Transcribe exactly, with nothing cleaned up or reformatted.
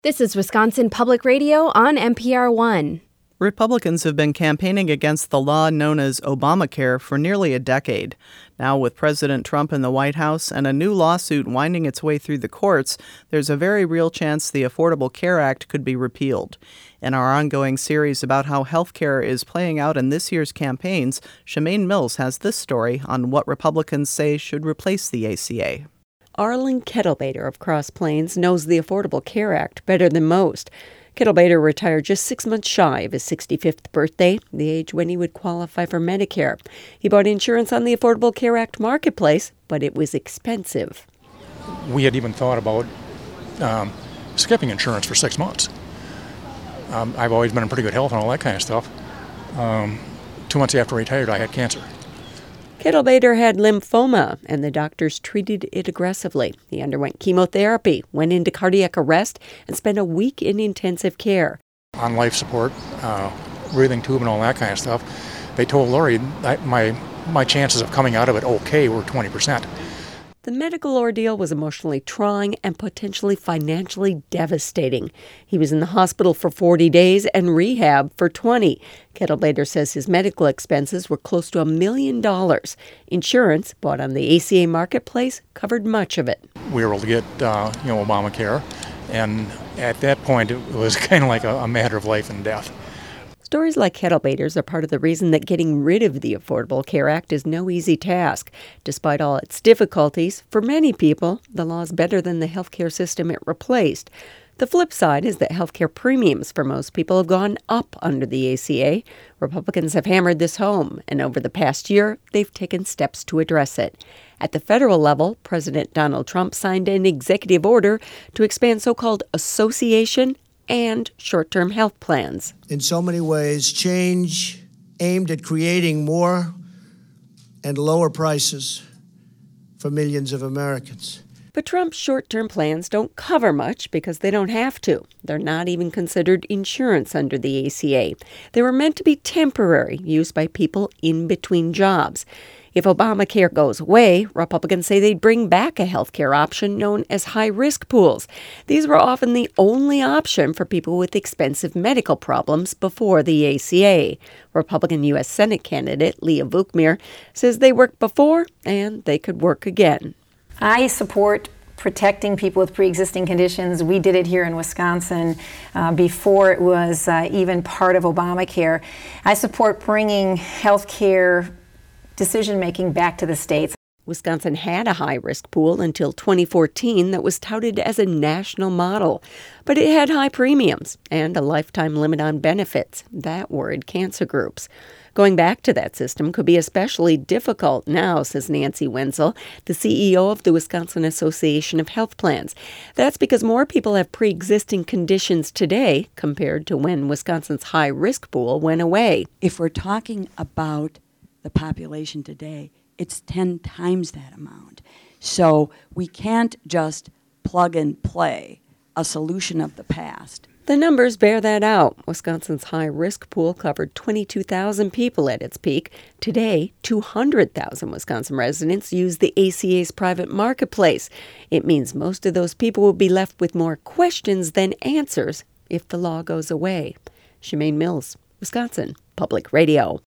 This is Wisconsin Public Radio on N P R One. Republicans have been campaigning against the law known as Obamacare for nearly a decade. Now, with President Trump in the White House and a new lawsuit winding its way through the courts, there's a very real chance the Affordable Care Act could be repealed. In our ongoing series about how health care is playing out in this year's campaigns, Shemaine Mills has this story on what Republicans say should replace the A C A. Arlen Kettlebader of Cross Plains knows the Affordable Care Act better than most. Kettlebader retired just six months shy of his sixty-fifth birthday, the age when he would qualify for Medicare. He bought insurance on the Affordable Care Act marketplace, but it was expensive. We had even thought about um, skipping insurance for six months. Um, I've always been in pretty good health and all that kind of stuff. Um, two months after I retired, I had cancer. Kettlebader had lymphoma, and the doctors treated it aggressively. He underwent chemotherapy, went into cardiac arrest, and spent a week in intensive care. On life support, uh, breathing tube and all that kind of stuff, they told Lori that my, my chances of coming out of it okay were twenty percent. The medical ordeal was emotionally trying and potentially financially devastating. He was in the hospital for forty days and rehab for twenty. Kettlebader says his medical expenses were close to a million dollars. Insurance, bought on the A C A marketplace, covered much of it. We were able to get uh, you know, Obamacare, and at that point it was kind of like a, a matter of life and death. Stories like Kettlebader's are part of the reason that getting rid of the Affordable Care Act is no easy task. Despite all its difficulties, for many people, the law is better than the healthcare system it replaced. The flip side is that healthcare premiums for most people have gone up under the A C A. Republicans have hammered this home, and over the past year, they've taken steps to address it. At the federal level, President Donald Trump signed an executive order to expand so-called association and short-term health plans. In so many ways, change aimed at creating more and lower prices for millions of Americans. But Trump's short-term plans don't cover much because they don't have to. They're not even considered insurance under the A C A. They were meant to be temporary, used by people in between jobs. If Obamacare goes away, Republicans say they'd bring back a health care option known as high-risk pools. These were often the only option for people with expensive medical problems before the A C A. Republican U S Senate candidate Leah Vukmir says they worked before and they could work again. I support protecting people with pre-existing conditions. We did it here in Wisconsin uh, before it was uh, even part of Obamacare. I support bringing health care decision-making back to the states. Wisconsin had a high-risk pool until twenty fourteen that was touted as a national model. But it had high premiums and a lifetime limit on benefits. That worried cancer groups. Going back to that system could be especially difficult now, says Nancy Wenzel, the C E O of the Wisconsin Association of Health Plans. That's because more people have pre-existing conditions today compared to when Wisconsin's high-risk pool went away. If we're talking about the population today, it's ten times that amount. So we can't just plug and play a solution of the past. The numbers bear that out. Wisconsin's high-risk pool covered twenty-two thousand people at its peak. Today, two hundred thousand Wisconsin residents use the A C A's private marketplace. It means most of those people will be left with more questions than answers if the law goes away. Shemaine Mills, Wisconsin Public Radio.